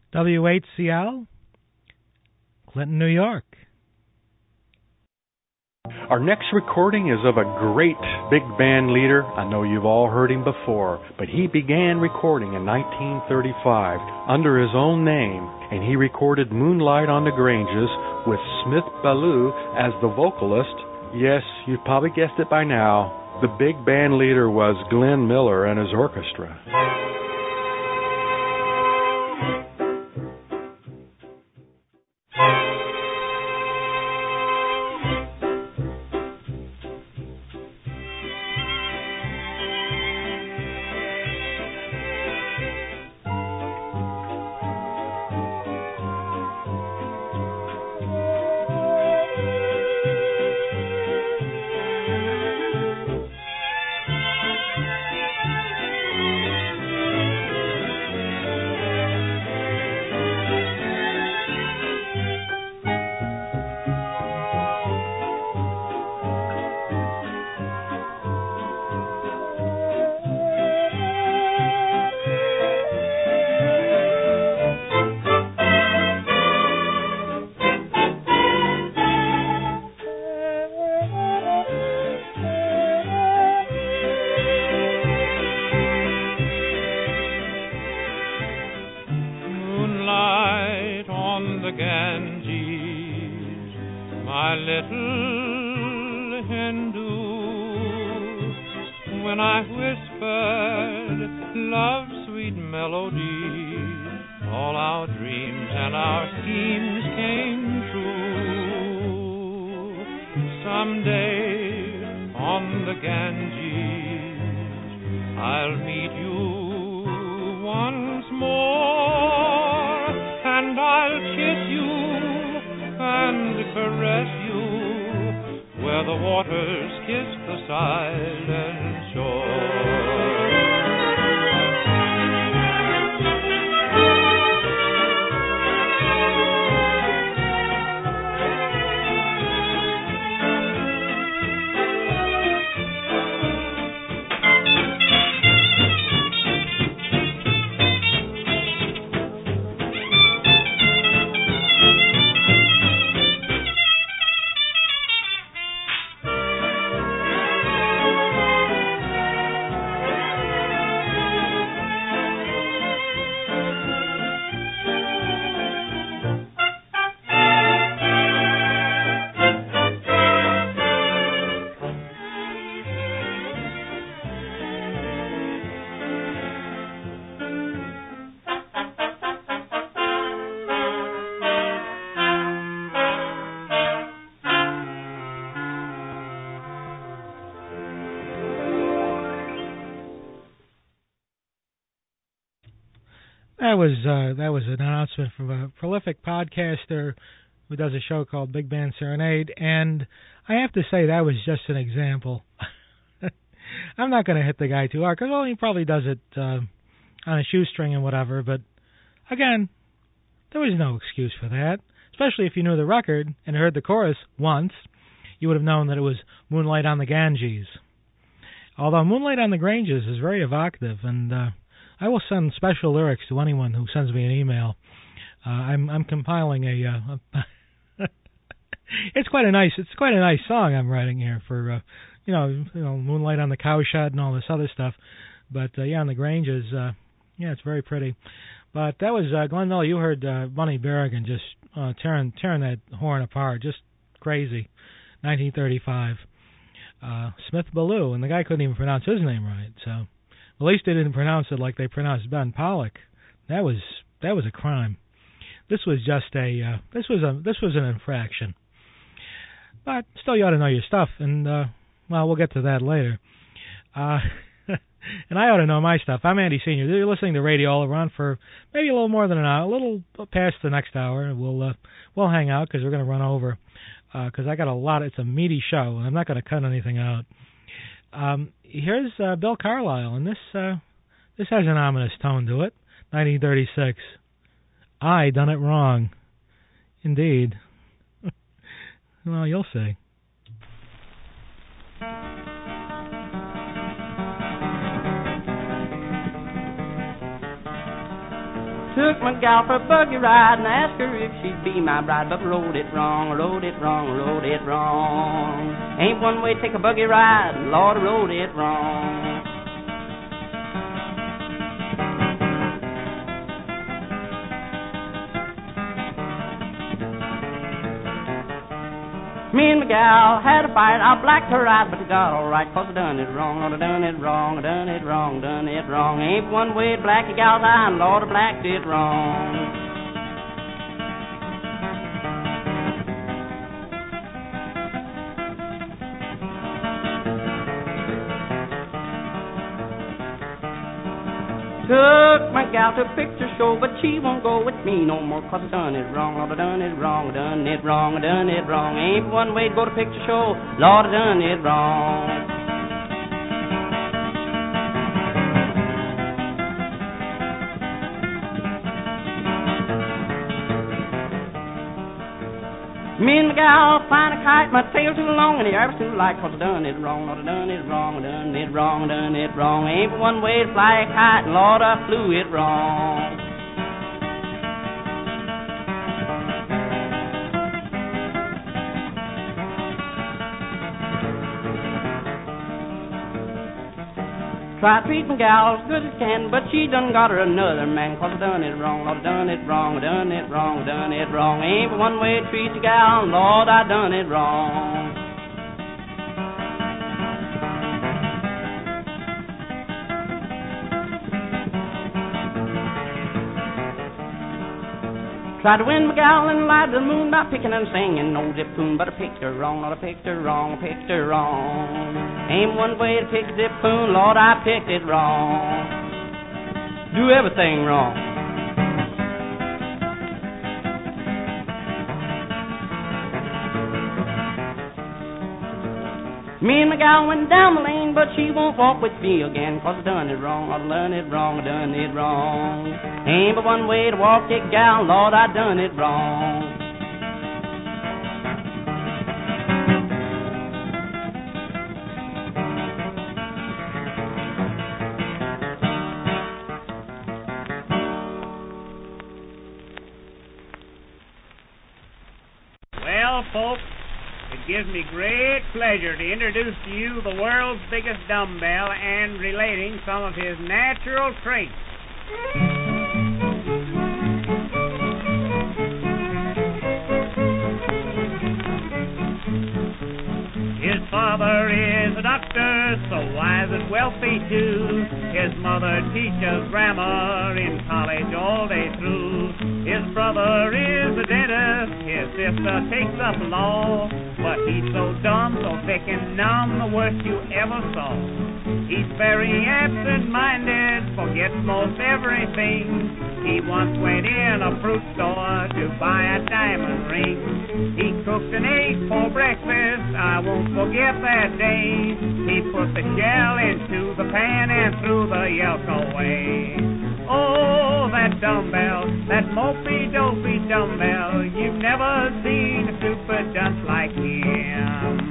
WHCL, Clinton, New York. Our next recording is of a great big band leader. I know you've all heard him before, but he began recording in 1935 under his own name, and he recorded Moonlight on the Granges with Smith Ballou as the vocalist. Yes, you've probably guessed it by now. The big band leader was Glenn Miller and his orchestra. That was an announcement from a prolific podcaster who does a show called Big Band Serenade, and I have to say that was just an example. I'm not going to hit the guy too hard, because he probably does it on a shoestring and whatever, but again, there was no excuse for that, especially if you knew the record and heard the chorus once. You would have known that it was Moonlight on the Ganges. Although Moonlight on the Granges is very evocative, and I will send special lyrics to anyone who sends me an email. I'm compiling a. It's quite a nice song I'm writing here for Moonlight on the Cowshed and all this other stuff. But on the Granges, it's very pretty. But that was Glenn Miller. You heard Bunny Berrigan just tearing that horn apart, just crazy. 1935. Smith Ballou, and the guy couldn't even pronounce his name right, so. At least they didn't pronounce it like they pronounced Ben Pollock. That was a crime. This was just this was an infraction. But still, you ought to know your stuff, and we'll get to that later. And I ought to know my stuff. I'm Andy Senior. You're listening to Radio All Around for maybe a little more than an hour, a little past the next hour. We'll hang out because we're going to run over because I got a lot. It's a meaty show, and I'm not going to cut anything out. Here's Bill Carlisle, and this has an ominous tone to it. 1936. I done it wrong. Indeed. Well, you'll see. Took my gal for a buggy ride and asked her if she'd be my bride, but rode it wrong, rode it wrong, rode it wrong. Ain't one way to take a buggy ride, Lord, I rode it wrong. Me and my gal had a fight, I blacked her eyes, but I got alright, 'cause I done it wrong, Lord, I done it wrong, I done it wrong, done it wrong. Ain't one way to black a gal's eye, and Lord, I blacked it wrong. Took my gal to a picture show, but she won't go with me no more, 'cause I done it wrong, Lord, I done it wrong, I done it wrong, I done it wrong. Ain't one way to go to picture show, Lord, I done it wrong. Me and my gal find a kite, my tail too long and the air's too light, 'cause I done it wrong, Lord, I done it wrong, I done it wrong, I done it wrong. Ain't but one way to fly a kite, and Lord, I flew it wrong. Try to treat my gal as good as can, but she done got her another man, 'cause I done it wrong, Lord, I done it wrong, I done it wrong, I done it wrong. Ain't but one way to treat a gal, Lord, I done it wrong. Tried to win my gal in the light of the moon by picking and singing no zip tune, but I picked her wrong, Lord, I picked her wrong, I picked her wrong. Ain't one way to pick a zip tune, Lord, I picked it wrong. Do everything wrong. Me and my gal went down the lane, but she won't walk with me again, 'cause I done it wrong, I done it wrong, I done it wrong. Ain't but one way to walk it, gal, Lord, I done it wrong. Well, folks, it gives me great pleasure to introduce to you the world's biggest dumbbell and relating some of his natural traits. His father is a doctor, so wise and wealthy too. His mother teaches grammar in college all day through. His brother is a dentist, his sister takes up law. But he's so dumb, so thick and numb, the worst you ever saw. He's very absent-minded, forgets most everything. He once went in a fruit store to buy a diamond ring. He cooked an egg for breakfast, I won't forget that day. He put the shell into the pan and threw the yolk away. Oh, that dumbbell, that mopey-dopey dumbbell, you've never seen a super dunce like him.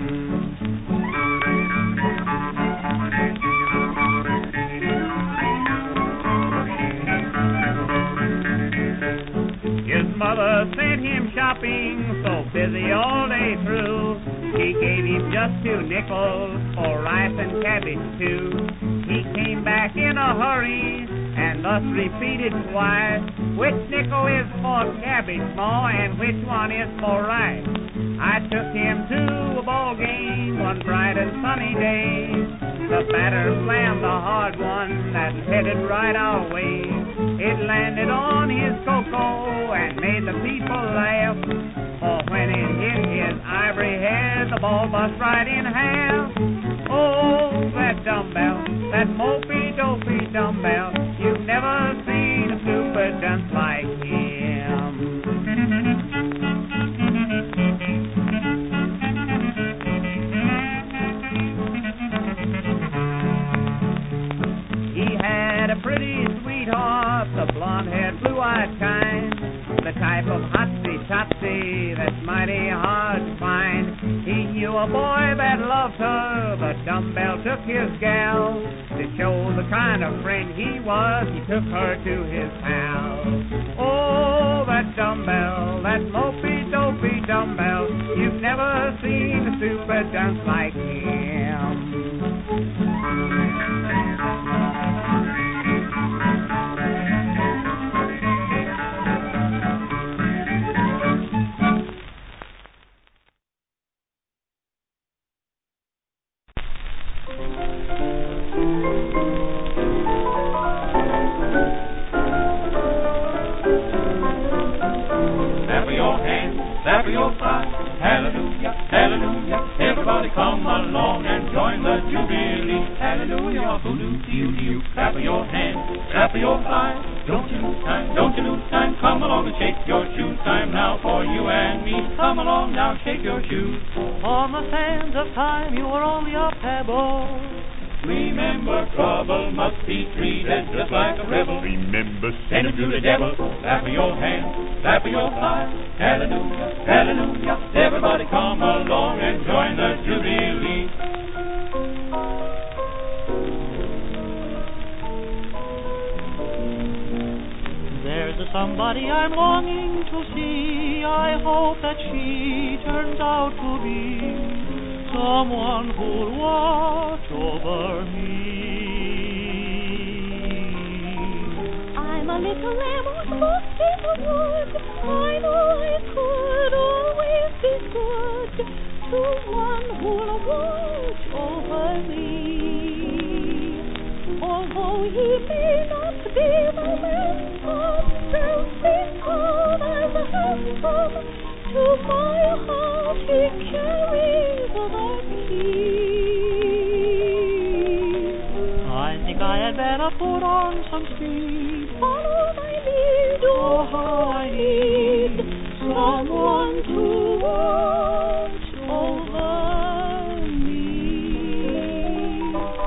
His mother sent him shopping, so busy all day through. She gave him just 2 nickels for rice and cabbage too. He came back in a hurry and thus repeated twice, which nickel is for cabbage, Ma, and which one is for rice? I took him to a ball game one bright and sunny day. The batter slammed the hard one that headed right our way. It landed on his cocoa and made the people laugh. For when it hit his ivory head, the ball bust right in half. Oh, that dumbbell, that mopey-dopey dumbbell, you've never seen a super dunce like him. He had a pretty sweetheart, the blonde-haired, blue-eyed kind, the type of hotsy-totsy that's mighty hard to find. He knew a boy that loved her, the dumbbell took his gal. To show the kind of friend he was, he took her to his pal. that mopey-dopey dumbbell. You've never seen a super dunce like him. Clap your thighs, hallelujah, hallelujah. Everybody come along and join the Jubilee. Hallelujah, boo-doo-doo-doo. Clap your hands, clap your thighs. Don't you lose time, don't you lose time. Come along and shake your shoes. Time now for you and me. Come along now, shake your shoes. On the sands of time, you were only a pebble. Remember, trouble must be treated just like a rebel. Remember, send him to the devil. Clap your hands, clap your thighs. Hallelujah, hallelujah. Everybody come along and join the Jubilee. There's a somebody I'm longing to see. I hope that she turns out to be someone who'll watch over me. I'm a little lamb who's lost in the wood. I know I could always be good to one who'll watch over me. Although he may not be the man of self-become as a handsome, to my heart he carries the key. I think I had better put on some speed. Follow my lead, oh how I need someone to watch over me.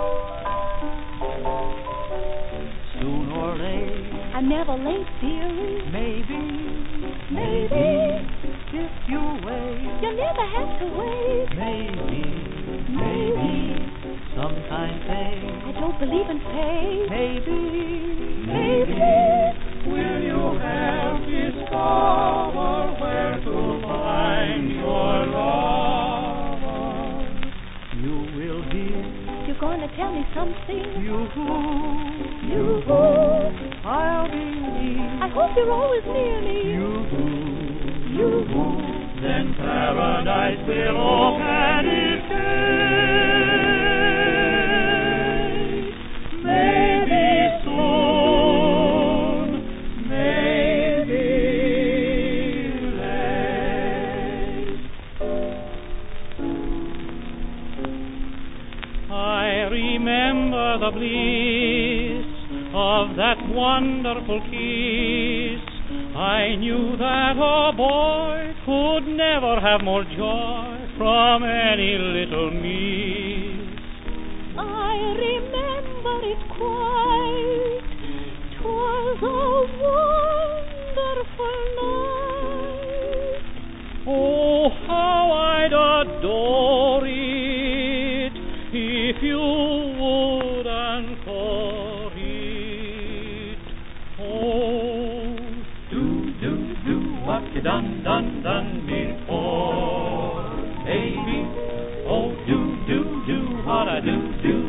Soon or late, I'm never late, dearie. maybe, if you wait, You never have to wait. maybe, sometime fate. I don't believe in fate. Maybe, Will you help discover where to find your lover? you will hear. You're gonna tell me something. You, I'll be near. I hope you're always near me. Then paradise will open its gates. Maybe soon, maybe late. I remember the bliss of that wonderful kiss. I knew that a boy could never have more joy from any little miss. I remember it quite. 'Twas a wonderful night. Oh, how I'd adore it if you wouldn't for it. Oh, Do what you done before, baby. Oh, do what I do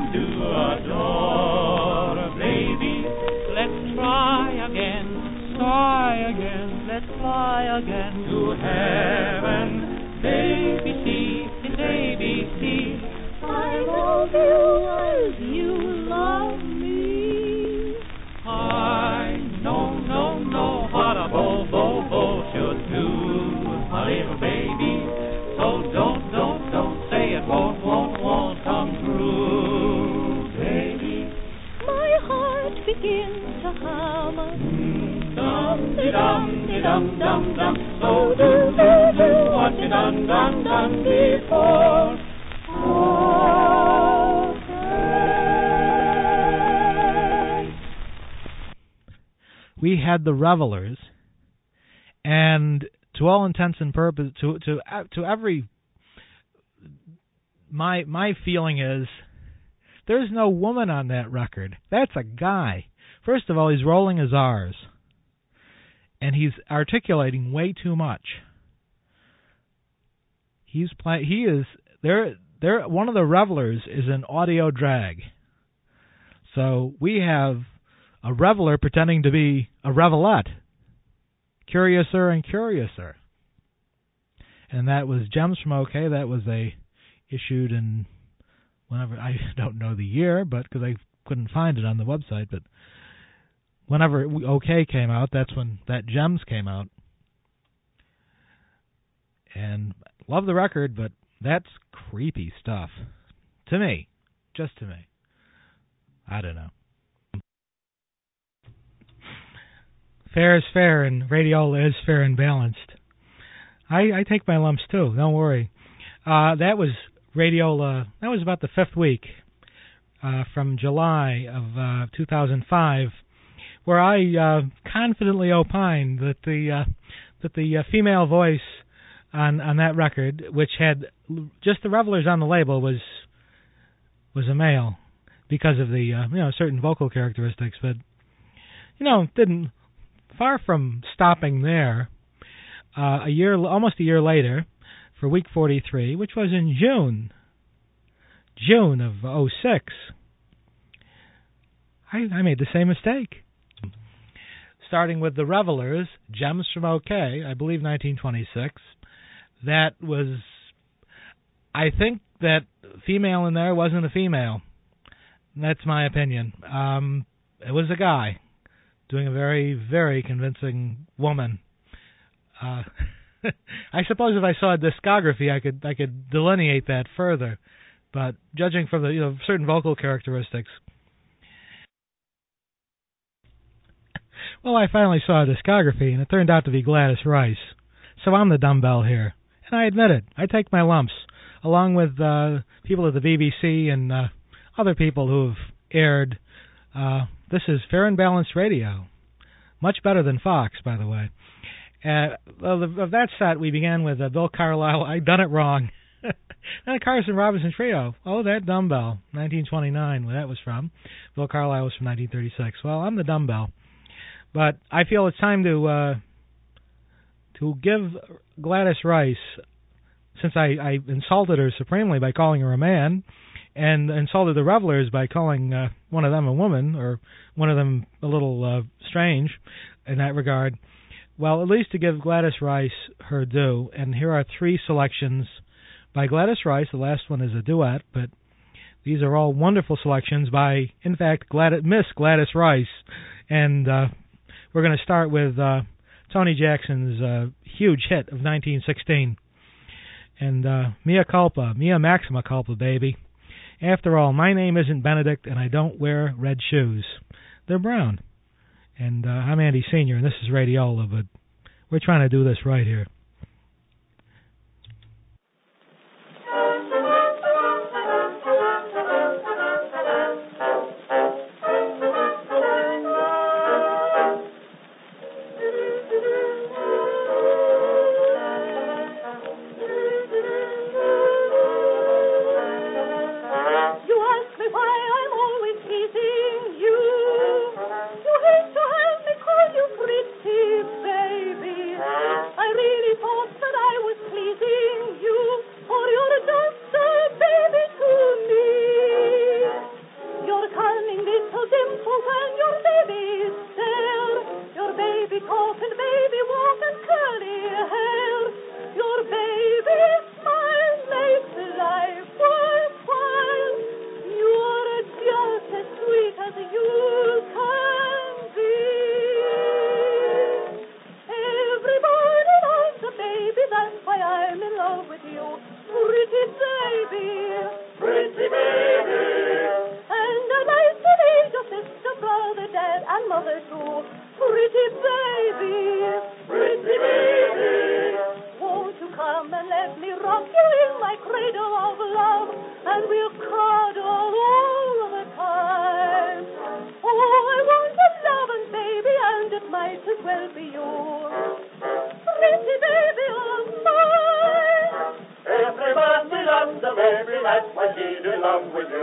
adore, baby. let's try again, let's fly again To heaven, baby, see, it's ABC. I love you as you love me. I know what a bo should do, my little baby. So don't say it won't come true, baby. My heart begins to hum. Dum-de-dum-de-dum-dum-dum. So do what you done before. We had the Revelers, and to all intents and purposes, to every, my feeling is there's no woman on that record. That's a guy. First of all, he's rolling his R's, and he's articulating way too much. He is there. One of the revelers is an audio drag. So we have a reveler pretending to be a revelette, curiouser and curiouser. And that was Gems from OK. That was issued in whenever, I don't know the year, but because I couldn't find it on the website, but whenever OK came out, that's when that Gems came out. And love the record, but that's creepy stuff. To me. Just to me. I don't know. Fair is fair, and Radiola is fair and balanced. I take my lumps too, don't worry. That was Radiola, that was about the fifth week from July of 2005, where I confidently opined that the female voice on that record, which had just the Revelers on the label, was a male because of the certain vocal characteristics, but didn't. Far from stopping there, almost a year later, for week 43, which was in June of 2006, I made the same mistake. Starting with the Revelers, Gems from OK, I believe 1926. That was, I think that female in there wasn't a female. That's my opinion. It was a guy doing a very, very convincing woman. I suppose if I saw a discography, I could delineate that further. But judging from the certain vocal characteristics, well, I finally saw a discography, and it turned out to be Gladys Rice. So I'm the dumbbell here, and I admit it. I take my lumps, along with people at the BBC and other people who've aired. This is Fair and Balanced Radio. Much better than Fox, by the way. Of that set, we began with Bill Carlisle, I Done It Wrong. And the Carson Robinson Trio, Oh, That Dumbbell, 1929, where that was from. Bill Carlisle was from 1936. Well, I'm the dumbbell. But I feel it's time to give Gladys Rice, since I insulted her supremely by calling her a man, and insulted the Revelers by calling one of them a woman, or one of them a little strange in that regard. Well, at least to give Gladys Rice her due, and here are three selections by Gladys Rice. The last one is a duet, but these are all wonderful selections by, in fact, Miss Gladys Rice. And we're going to start with Tony Jackson's huge hit of 1916. And Mia Maxima Culpa, baby. After all, my name isn't Benedict, and I don't wear red shoes. They're brown. And I'm Andy Sr., and this is Radiola, but we're trying to do this right here.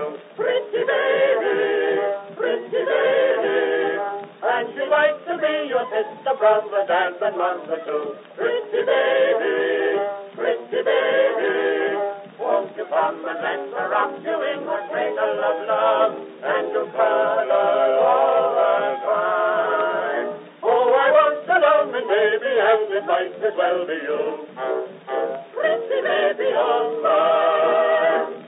Pretty baby, and she likes to be your sister, brother, dad, and mother too. Pretty baby, won't you come and let her rock you in her cradle of love, and you'll cuddle all the time. Oh, I want a loving baby, and it might as well be you. Pretty baby of mine.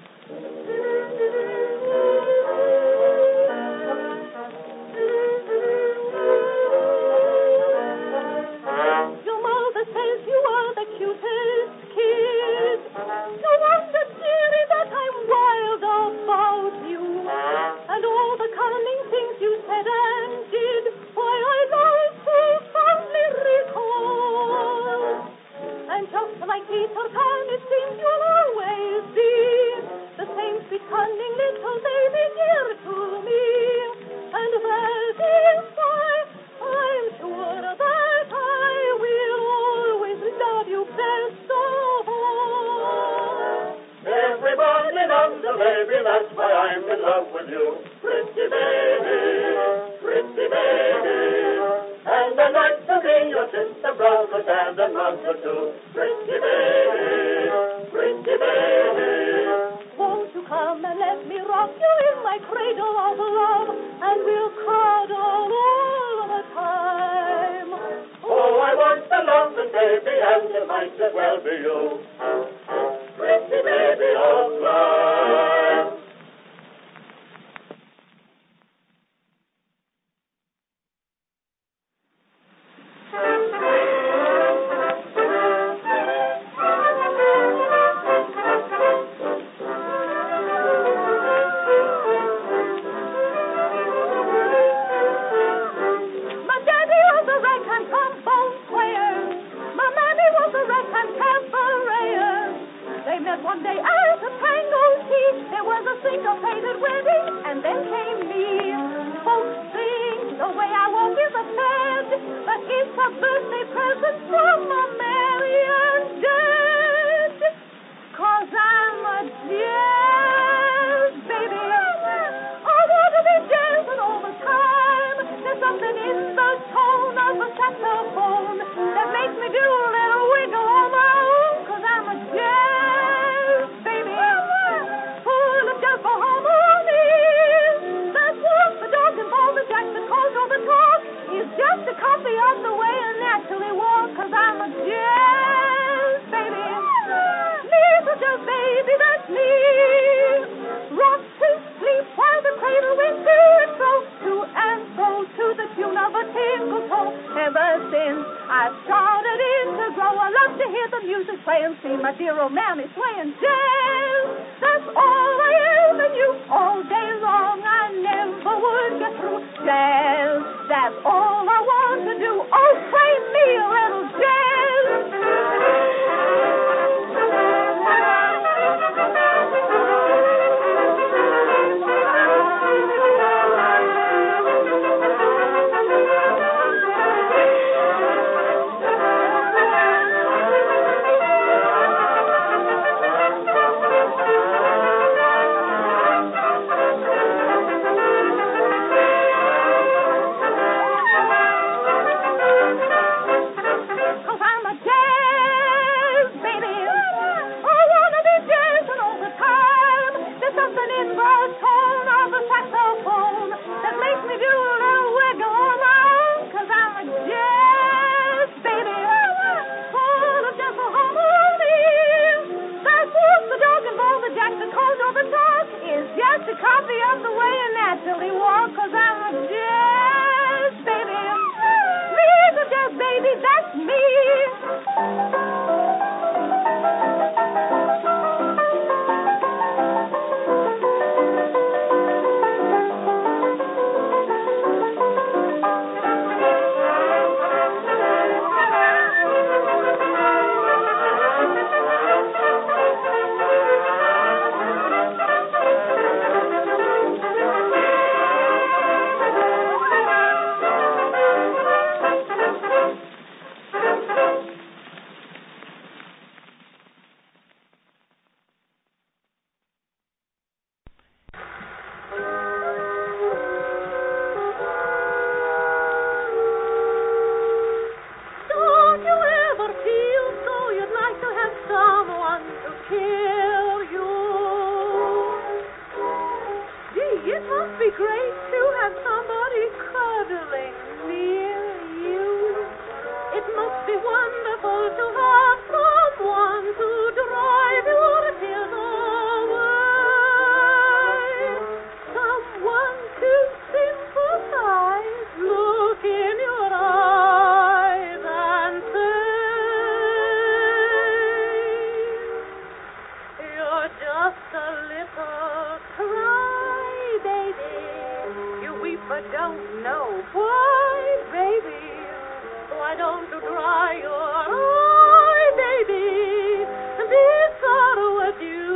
Your mother says you are the cutest kid. No wonder, dearie, that I'm wild about you. And all the cunning things you said and did, why I like to fondly recall. And just like Peter Pan, it seems you'll always be the same sweet, cunning little baby dear to me. And that is why I'm sure that I will always love you best of all. Everybody loves a baby, that's why I'm in love with you. Pretty baby, and I'd like to be your sister, brother, dad, and mother too. Pretty baby, won't you come and let me rock you in my cradle of love, and we'll cuddle all the time. oh, I want a loving baby, and it might as well be you. Pretty baby of mine. My daddy was a ragtime trombone player. My mammy was a ragtime cabareter. They met one day at a tango tea. There was a syncopated wedding, and then came me. Folks sing the way I walk is a fad, but it's a birthday present from a Marian dad. 'Cause I'm a jazz baby. I want to be jazzing all the time. There's something in the tone of a saxophone that makes me do a little wiggle on my own. 'Cause I'm a jazz baby, full of jazz for harmonies. That's what the dog and ball, the jack, the calls or the talk is just a copy of the way I naturally walk. 'Cause I'm a jazz baby, little jazz baby, that's me. Rock to sleep while the cradle winds to and fro, to and fro, to the tune of a tinkle toe. Ever since I started in to grow, I love to hear the music play and see my dear old mammy playing jazz. That's all I ever knew. All day long I never would get through. Jazz, that's all I want to do. Oh, play me a little jazz. be wonderful to have someone to drive your tears away. Someone to sympathize, look in your eyes and say, you're just a little crybaby. You weep but don't know why, baby. Why don't you dry your eye, baby? This sorrow at you.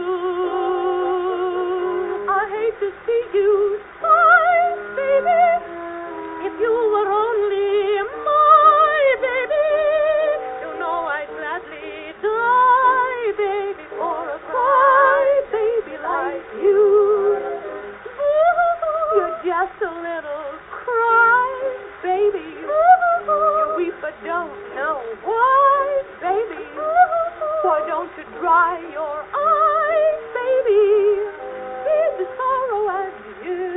I hate to see you sigh, baby. If you were only my baby, you know I'd gladly die, baby, for a cry baby like you. You're just a little cry baby. You weep but don't know why, baby. Why don't you dry your eyes, baby? Feed the sorrow as you.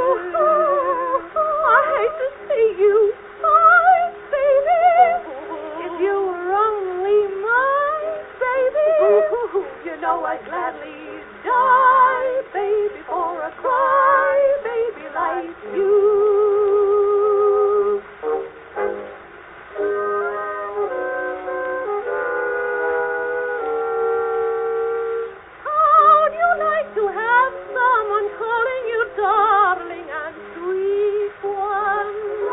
I hate to see you sigh, baby. If you were only mine, baby, you know I'd gladly die, baby, for a cry baby like you. How'd you like to have someone calling you darling and sweet one?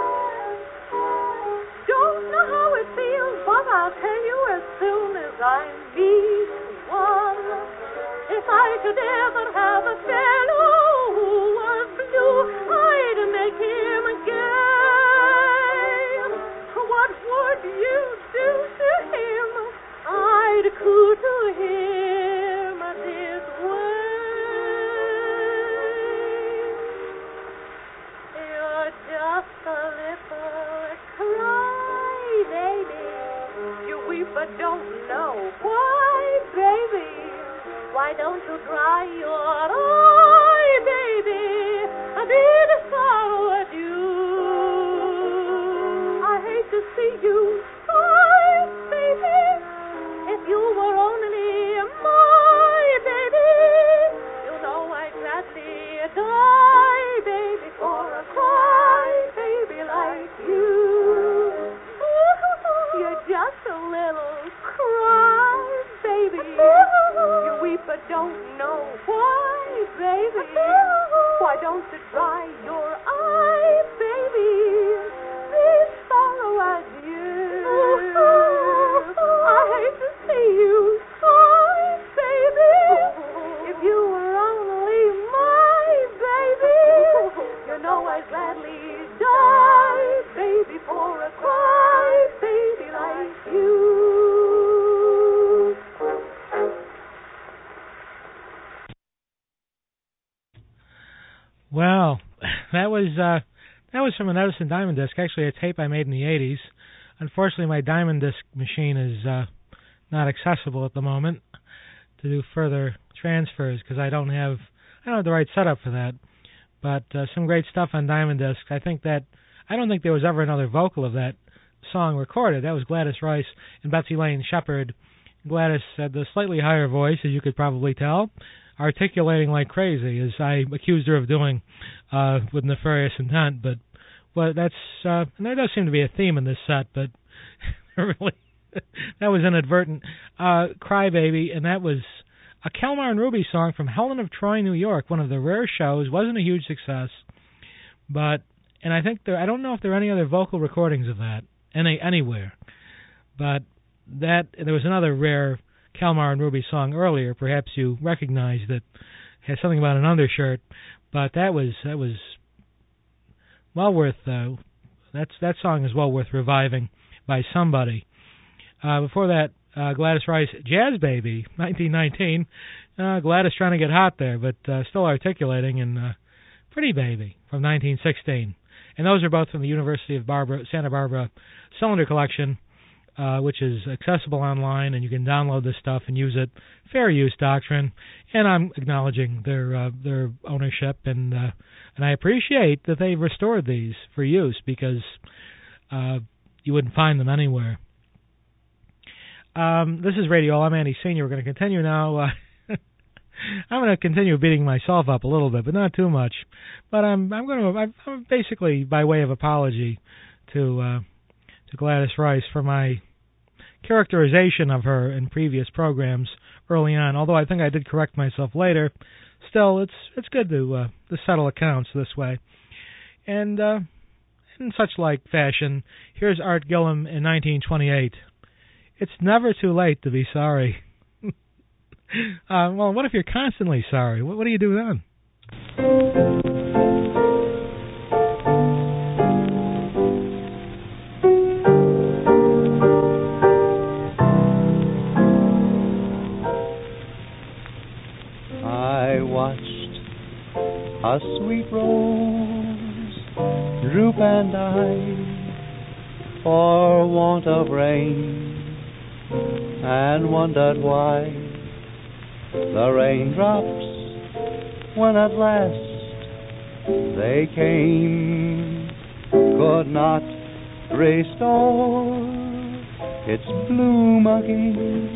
Don't know how it feels, but I'll tell you as soon as I meet one. If I could ever have a fellow who was blue, I'd make him gay. What would you do to him? I'd coo to him this way. You're just a little cry baby. You weep but don't know why, baby. Why don't you dry your eye, baby? I did a sorrow at you. I hate to see you sigh, baby. If you were only my baby, you know I'd gladly die, baby, for a cry baby like you. You're just a little cry baby. You weep but don't know why, baby. Why don't you dry your eye, baby? Please sorrow as you. I hate to see you sigh, baby. If you were only my baby, you know I'd gladly die, baby, for a cry baby like you. Well, that was from an Edison Diamond Disc, actually a tape I made in the 80s. Unfortunately, my Diamond Disc machine is not accessible at the moment to do further transfers because I don't have the right setup for that. But some great stuff on Diamond Disc. I don't think there was ever another vocal of that song recorded. That was Gladys Rice and Betsy Lane Shepherd. Gladys had the slightly higher voice, as you could probably tell, articulating like crazy, as I accused her of doing with nefarious intent. But that's and there does seem to be a theme in this set, but really that was inadvertent. Crybaby, and that was a Kelmar and Ruby song from Helen of Troy, New York, one of the rare shows. Wasn't a huge success, and I think I don't know if there are any other vocal recordings of that anywhere, but there was another rare Kelmar and Ruby song earlier. Perhaps you recognized it. Had something about an undershirt, but that was well worth. That song is well worth reviving by somebody. Before that, Gladys Rice, Jazz Baby, 1919. Gladys trying to get hot there, but still articulating, and Pretty Baby from 1916. And those are both from the University of Santa Barbara Cylinder Collection, which is accessible online, and you can download this stuff and use it. Fair use doctrine, and I'm acknowledging their ownership, and I appreciate that they've restored these for use because you wouldn't find them anywhere. This is Radio. I'm Andy Senior. We're going to continue now. I'm going to continue beating myself up a little bit, but not too much. But I'm basically by way of apology to Gladys Rice for my characterization of her in previous programs early on. Although I think I did correct myself later, still it's good to settle accounts this way. And in such like fashion, here's Art Gillham in 1928. It's never too late to be sorry. Well, what if you're constantly sorry? What do you do then? I watched a sweet rose droop and die for want of rain, and wondered why the raindrops, when at last they came, could not restore its bloom again.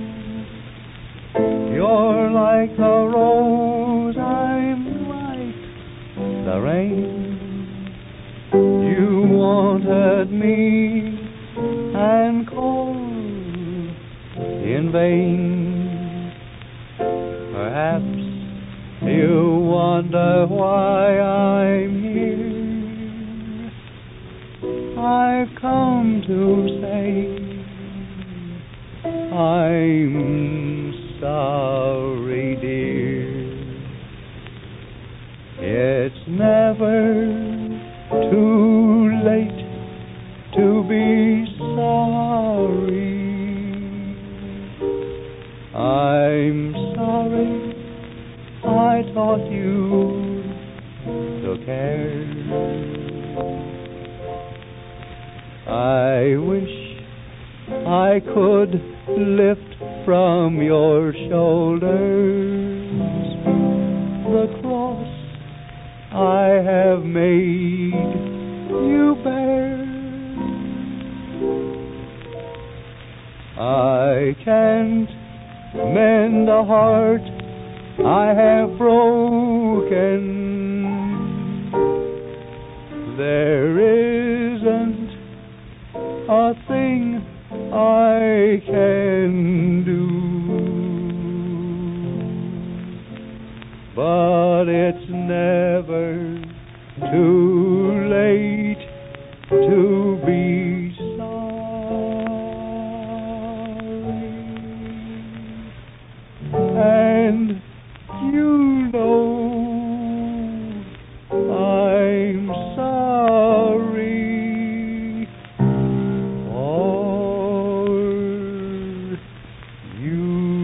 You're like the rose, I'm like the rain. You wanted me and called in vain. Perhaps you wonder why I'm here. I've come to say I'm sorry, dear. It's never too late to be sorry. I'm sorry I taught you to care. I wish I could lift from your shoulders the cross I have made you bear. I can't mend a heart I have broken. There isn't a thing I can do, but it's never too late to be sorry. And you know I'm sorry for you.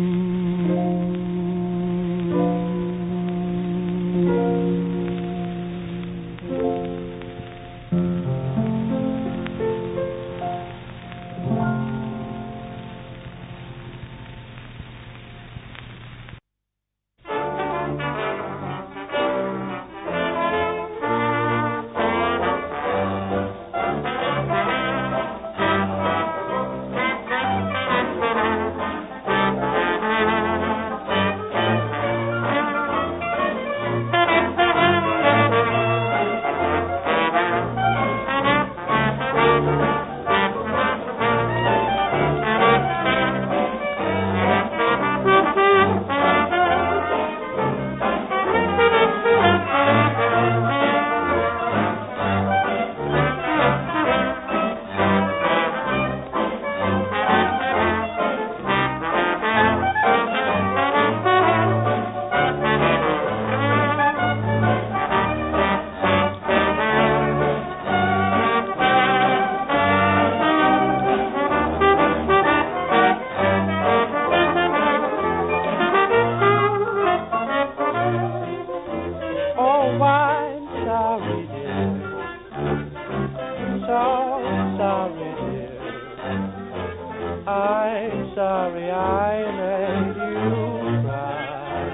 sorry I made you cry.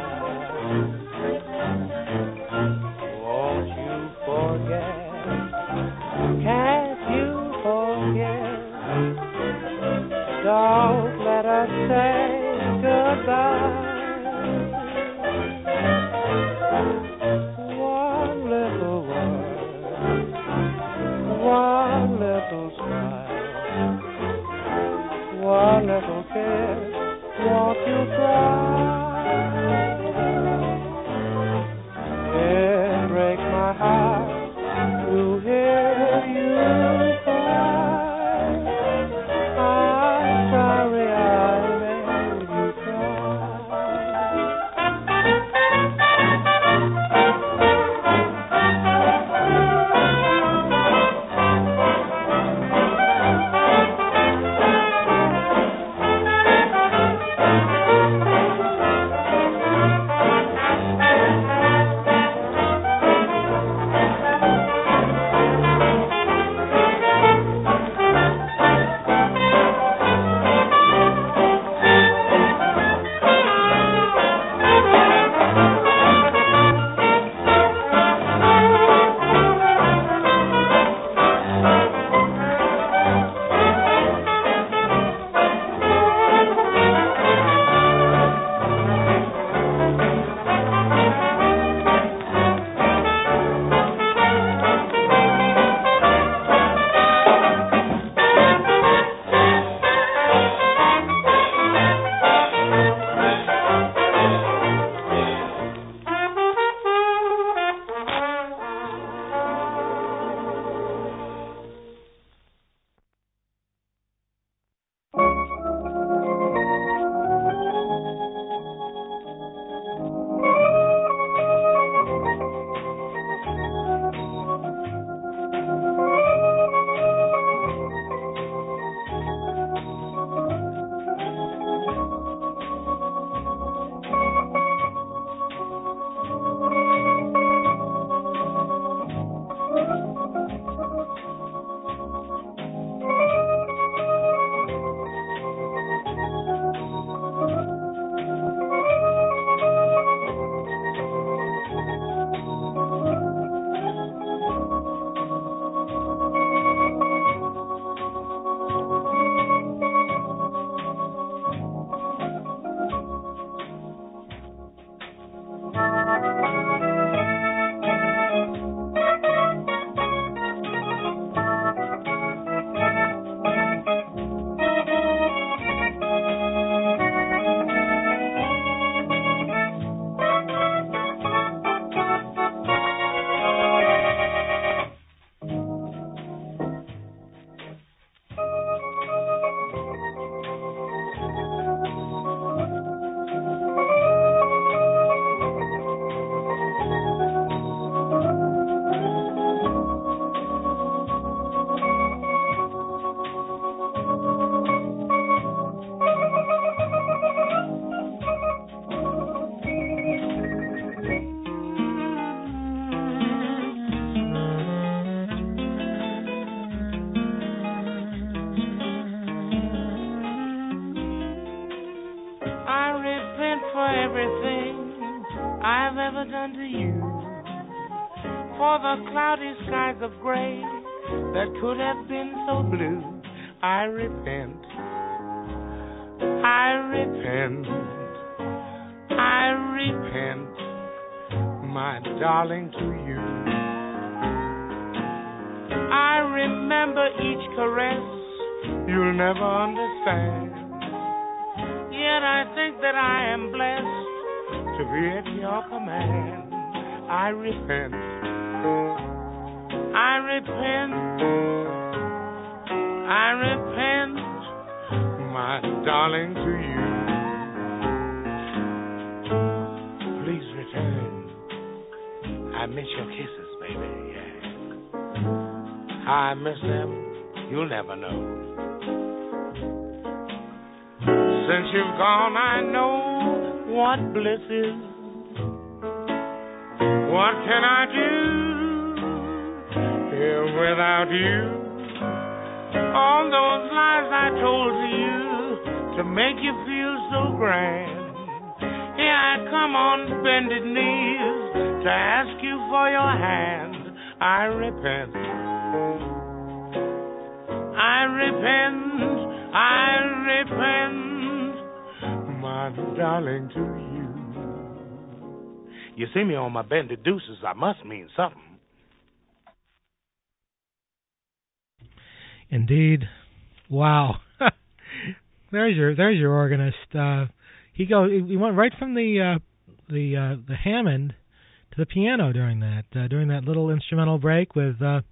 Won't you forget? Can't you forget? Don't let her say goodbye. One little word, one little smile, one little kiss, won't you try? It breaks my heart to hear you cry. I'm sorry I made you cry. I've ever done to you, for the cloudy skies of gray that could have been so blue. I repent, I repent, I repent, my darling, to you. I remember each caress you'll never understand, yet I think that I am blessed to be at your command. I repent, I repent, I repent, my darling, to you. Please return. I miss your kisses, baby, yeah. How I miss them, you'll never know. Since you've gone, I know what bliss is. What can I do here without you? All those lies I told to you to make you feel so grand. Here I come on bended knees to ask you for your hand. I repent, I repent, I repent, darling, to you. You see me on my bended deuces, I must mean something. Indeed. Wow. There's your organist. He went right from the Hammond to the piano during that little instrumental break with the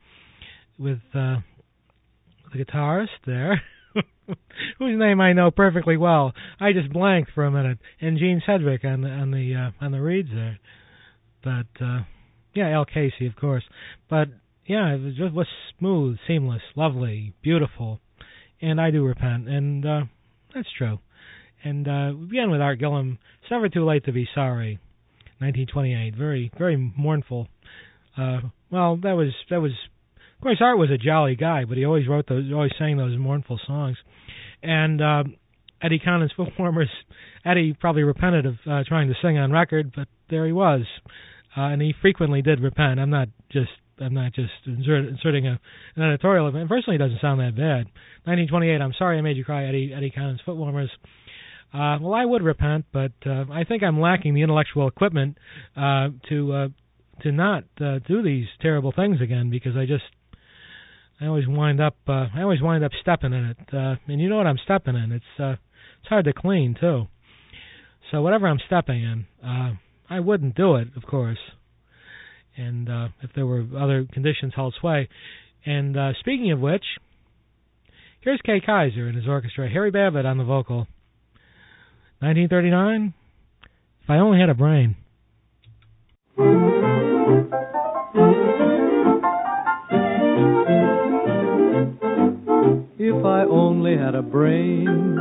guitarist there, whose name I know perfectly well. I just blanked for a minute, and Gene Sedgwick on the reeds there. But Al Casey, of course. But yeah, it was smooth, seamless, lovely, beautiful, and I do repent, and that's true. And we began with Art Gillham. It's never too late to be sorry. 1928, very, very mournful. Well, that was. Of course, Art was a jolly guy, but he always sang those mournful songs. And Eddie Connon's Foot Warmers. Eddie probably repented of trying to sing on record, but there he was, and he frequently did repent. I'm not just inserting an editorial of it. Personally, it doesn't sound that bad. 1928. I'm sorry I made you cry, Eddie Connon's Foot Warmers. Well, I would repent, but I think I'm lacking the intellectual equipment to not do these terrible things again, because I always wind up stepping in it, and you know what I'm stepping in. It's hard to clean too. So whatever I'm stepping in, I wouldn't do it, of course. And if there were other conditions held sway. And speaking of which, here's Kay Kaiser and his orchestra, Harry Babbitt on the vocal. 1939, If I Only Had a Brain. If I only had a brain,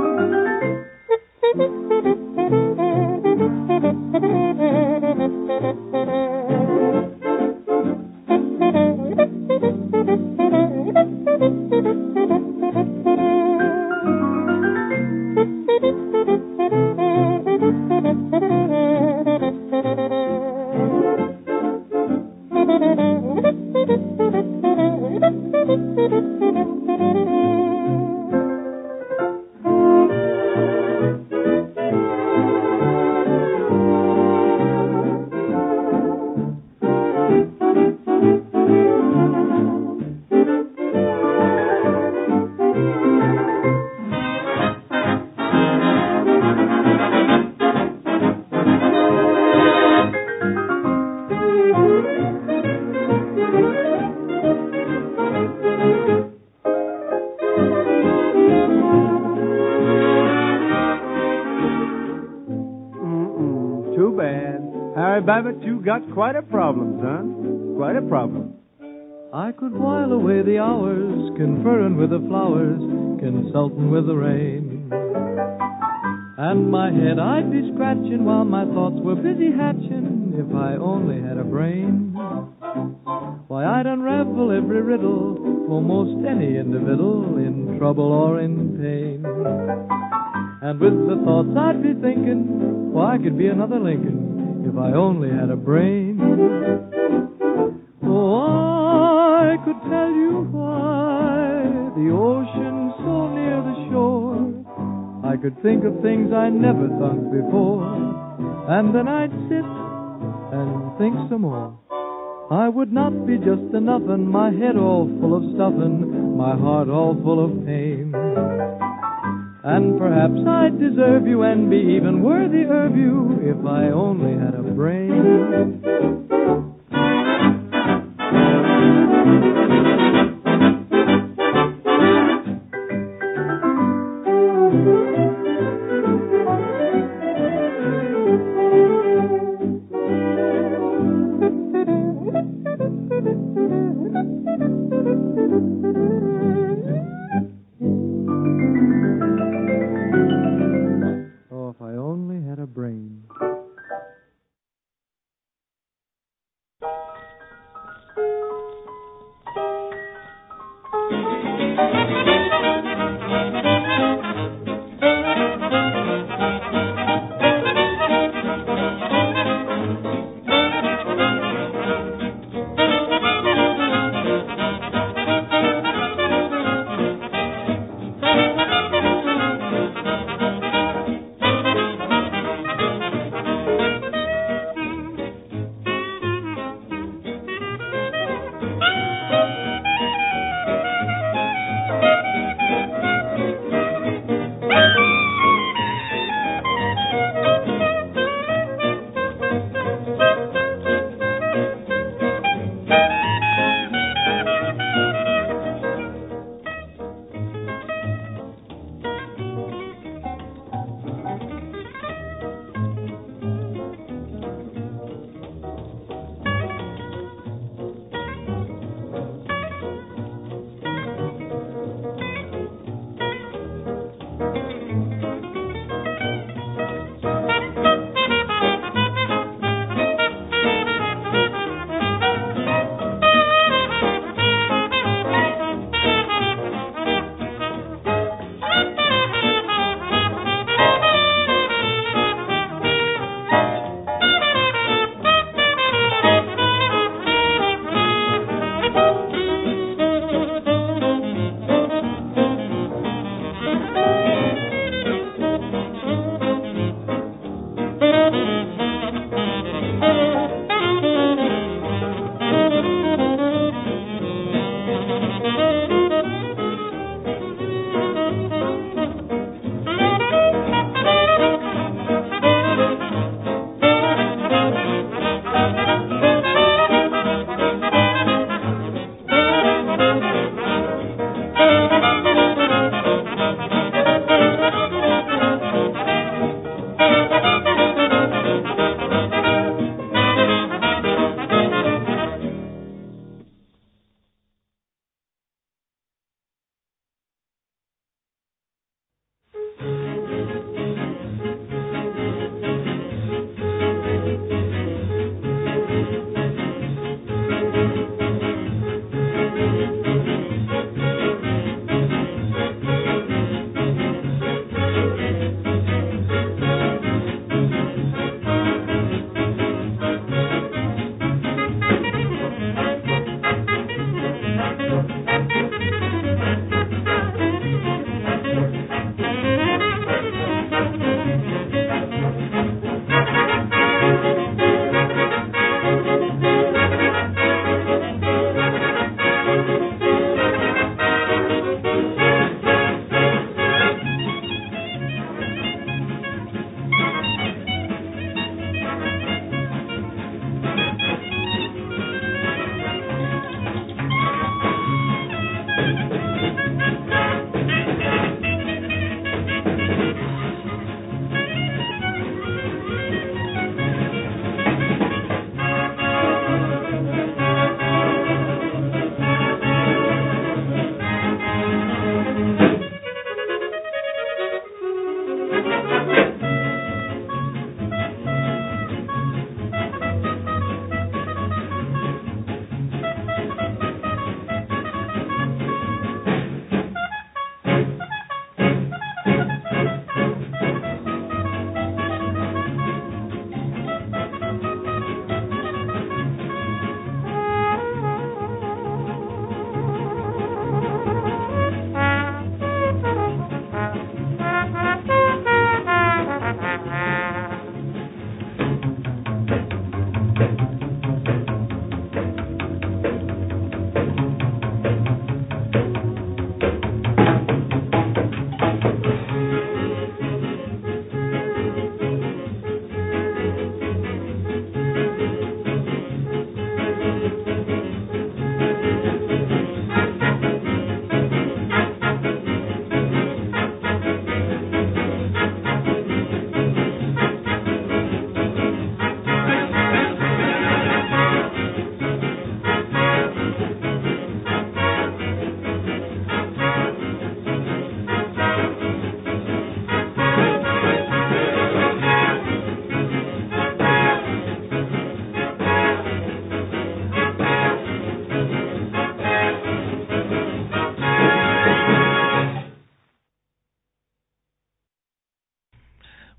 Babbitt, you got quite a problem, son. Quite a problem. I could while away the hours, conferring with the flowers, consulting with the rain. And my head I'd be scratching while my thoughts were busy hatching, if I only had a brain. Why, I'd unravel every riddle for most any individual in trouble or in pain. And with the thoughts I'd be thinking, why, I could be another Lincoln if I only had a brain. Oh, I could tell you why the ocean's so near the shore. I could think of things I never thought before, and then I'd sit and think some more. I would not be just enough, and my head all full of stuffing, my heart all full of pain. And perhaps I'd deserve you and be even worthy of you if I only had a brain.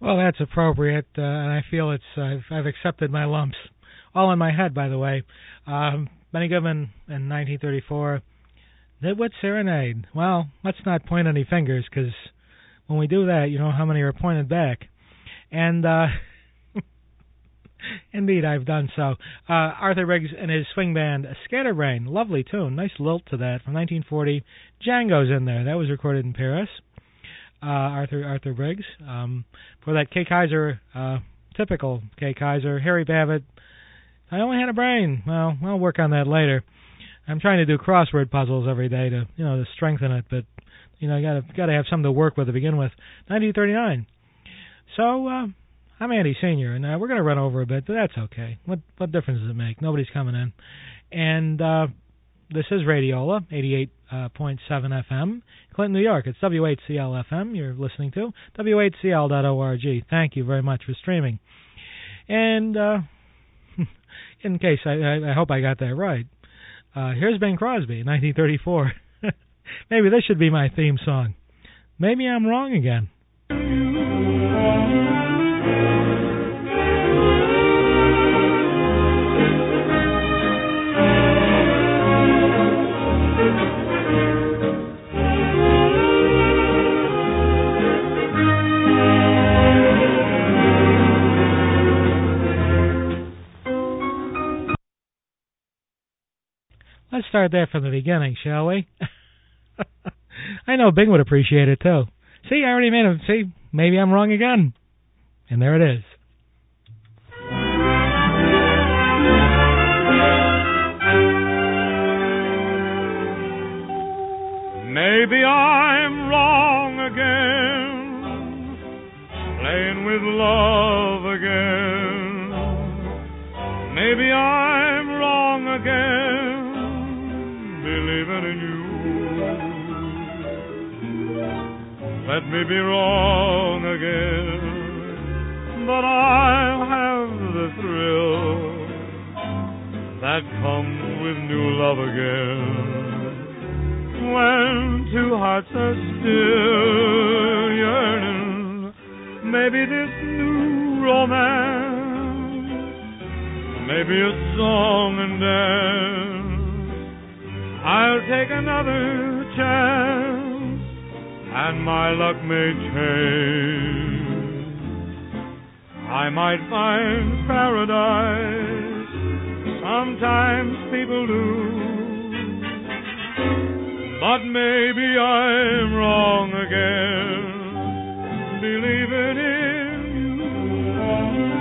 Well, that's appropriate, and I feel I've accepted my lumps. All in my head, by the way. Benny Goodman in 1934. Nitwit Serenade. Well, let's not point any fingers, because when we do that, you know how many are pointed back. And indeed, I've done so. Arthur Briggs and his swing band, Scatterbrain. Lovely tune. Nice lilt to that from 1940. Django's in there. That was recorded in Paris. Arthur Briggs. For that, Kay Kaiser, typical Kay Kaiser. Harry Babbitt. I only had a brain. Well, I'll work on that later. I'm trying to do crossword puzzles every day to strengthen it, but got to have something to work with to begin with. 1939. So I'm Andy Senior, and we're going to run over a bit, but that's okay. What difference does it make? Nobody's coming in, and this is Radiola, 88.7 FM, Clinton, New York. It's WHCL FM. You're listening to WHCL.org. Thank you very much for streaming. And in case I hope I got that right. Here's Bing Crosby, 1934. Maybe this should be my theme song. Maybe I'm wrong again. Let's start there from the beginning, shall we? I know Bing would appreciate it, too. See, I already made him. See, maybe I'm wrong again. And there it is. Maybe I'm wrong again, playing with love again. Maybe I'm wrong again, believing in you. Let me be wrong again, but I'll have the thrill that comes with new love again. When two hearts are still yearning, maybe this new romance, maybe a song and dance. I'll take another chance, and my luck may change. I might find paradise, sometimes people do. But maybe I'm wrong again, believing in you.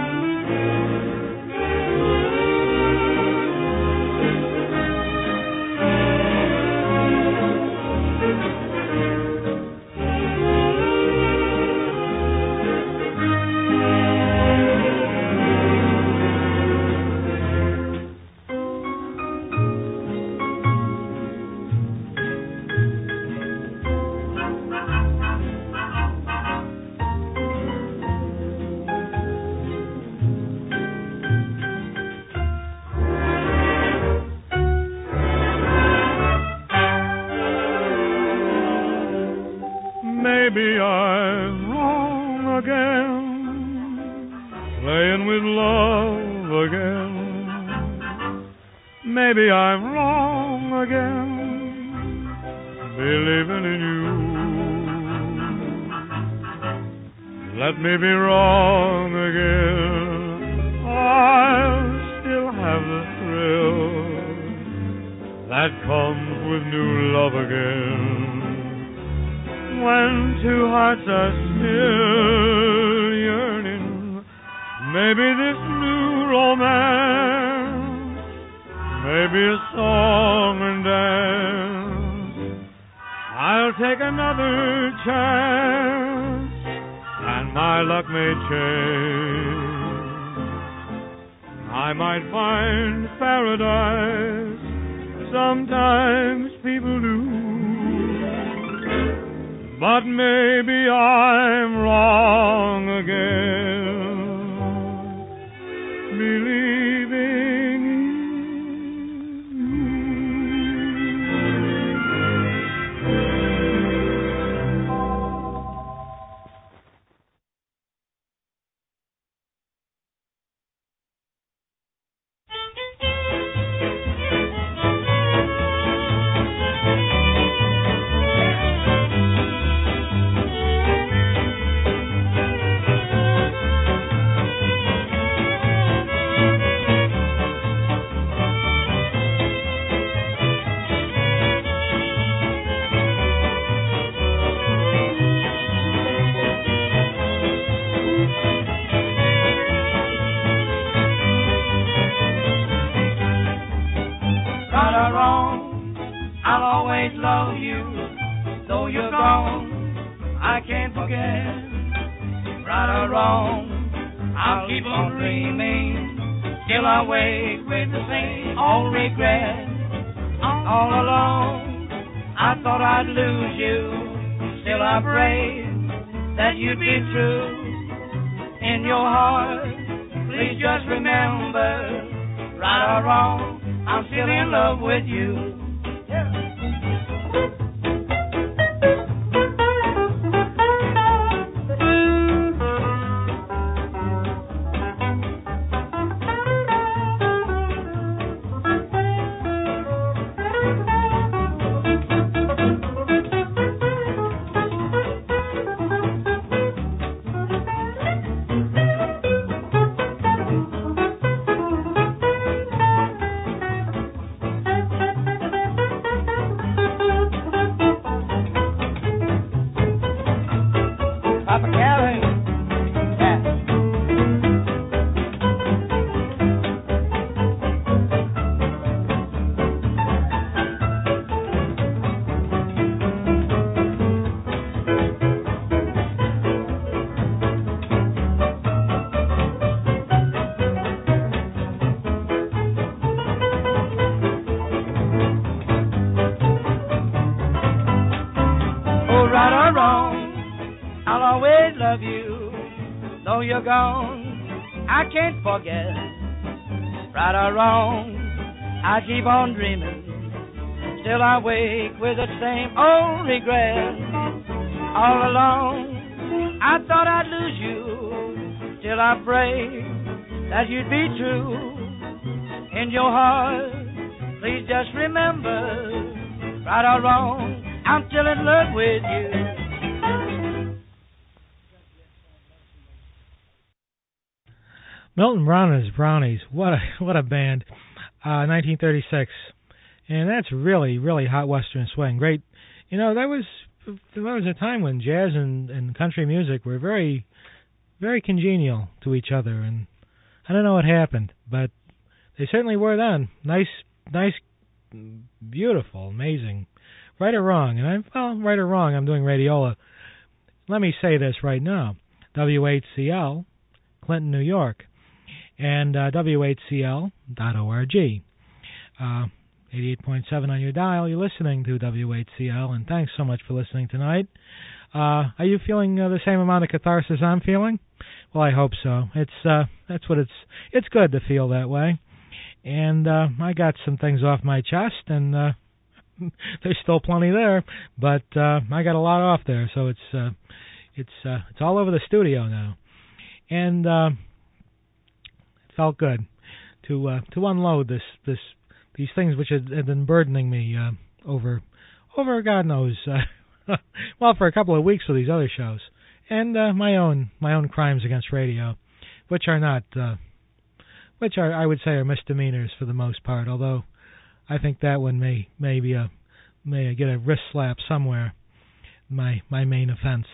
Maybe I'm wrong again, playing with love again. Maybe I'm wrong again, believing in you. Let me be wrong again, I'll still have the thrill that comes with new love again. When two hearts are still yearning, maybe this new romance, maybe a song and dance. I'll take another chance, and my luck may change. I might find paradise, sometimes people do. But maybe I'm wrong again, believing can't forget. Right or wrong, I'll keep on dreaming till I wake with the same old regret. All along, I thought I'd lose you. Still I pray that you'd be true. In your heart, please just remember, right or wrong, I'm still in love with you. You're gone, I can't forget. Right or wrong, I keep on dreaming. Still I wake with the same old regret. All along, I thought I'd lose you. Still I pray that you'd be true. In your heart, please just remember. Right or wrong, I'm still in love with you. Milton Browner's Brownies, what a band, 1936, and that's really hot Western swing. Great, there was a time when jazz and country music were very congenial to each other, and I don't know what happened, but they certainly were then. Nice, beautiful, amazing. Right or wrong, and right or wrong, I'm doing radiola. Let me say this right now: WHCL, Clinton, New York. And WHCL.org. 88.7 on your dial. You're listening to WHCL, and thanks so much for listening tonight. Are you feeling the same amount of catharsis I'm feeling? Well, I hope so. That's what it's good to feel that way. And I got some things off my chest, and there's still plenty there, but I got a lot off there, so it's all over the studio now. And felt good to unload these things which had been burdening me over God knows for a couple of weeks with these other shows, and my own crimes against radio, which are I would say are misdemeanors for the most part, although I think that one may get a wrist slap somewhere. My main offense.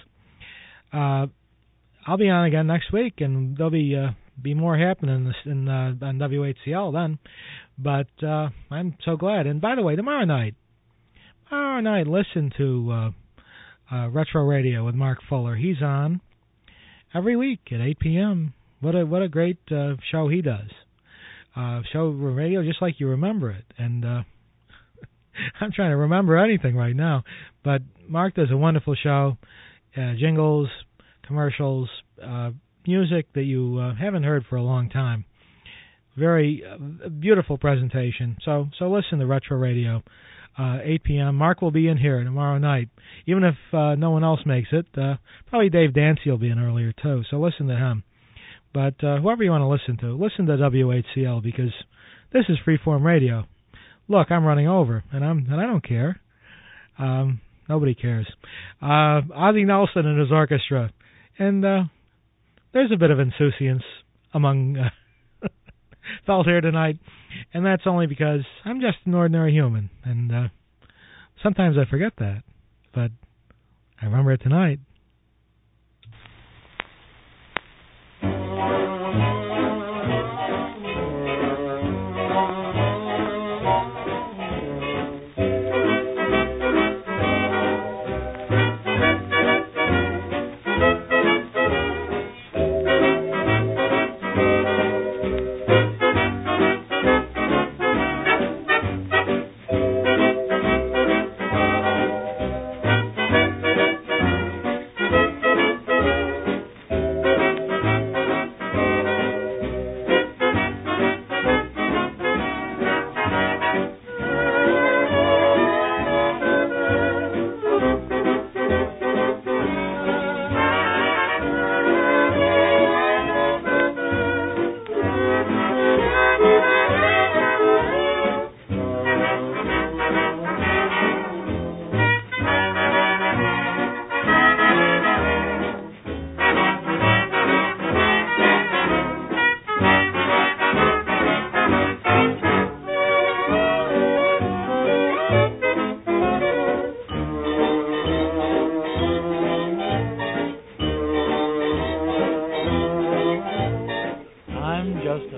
I'll be on again next week, and there'll be more happening on WHCL then. But I'm so glad. And by the way, tomorrow night, listen to Retro Radio with Mark Fuller. He's on every week at 8 p.m. What a great show he does. Show radio just like you remember it. And I'm trying to remember anything right now. But Mark does a wonderful show. Jingles, commercials, music that you haven't heard for a long time. Very beautiful presentation. So listen to Retro Radio, 8 p.m. Mark will be in here tomorrow night. Even if no one else makes it, probably Dave Dancy will be in earlier too. So listen to him. But whoever you want to listen to WHCL, because this is freeform radio. Look, I'm running over, and I don't care. Nobody cares. Ozzie Nelson and his orchestra, and there's a bit of insouciance among felt here tonight, and that's only because I'm just an ordinary human, and sometimes I forget that, but I remember it tonight.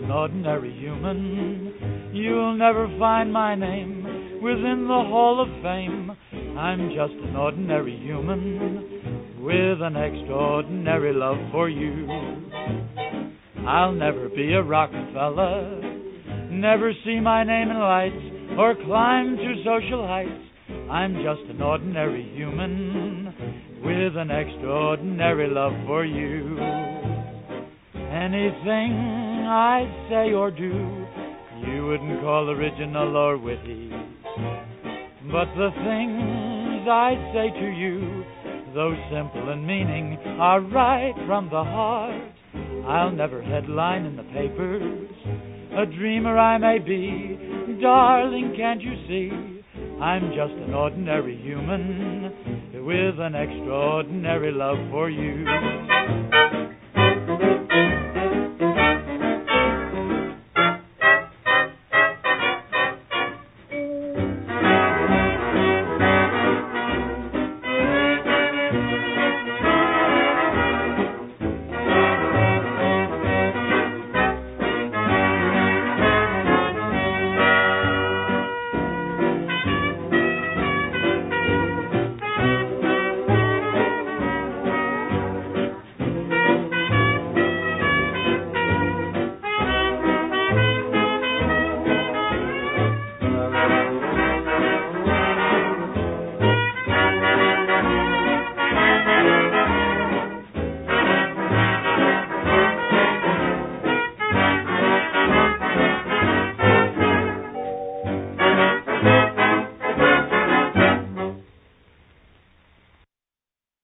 an ordinary human. You'll never find my name within the Hall of Fame. I'm just an ordinary human with an extraordinary love for you. I'll never be a Rockefeller, never see my name in lights or climb to social heights. I'm just an ordinary human with an extraordinary love for you. Anything I say or do, you wouldn't call original or witty. But the things I say to you, though simple in meaning, are right from the heart. I'll never headline in the papers, a dreamer I may be. Darling, can't you see? I'm just an ordinary human with an extraordinary love for you.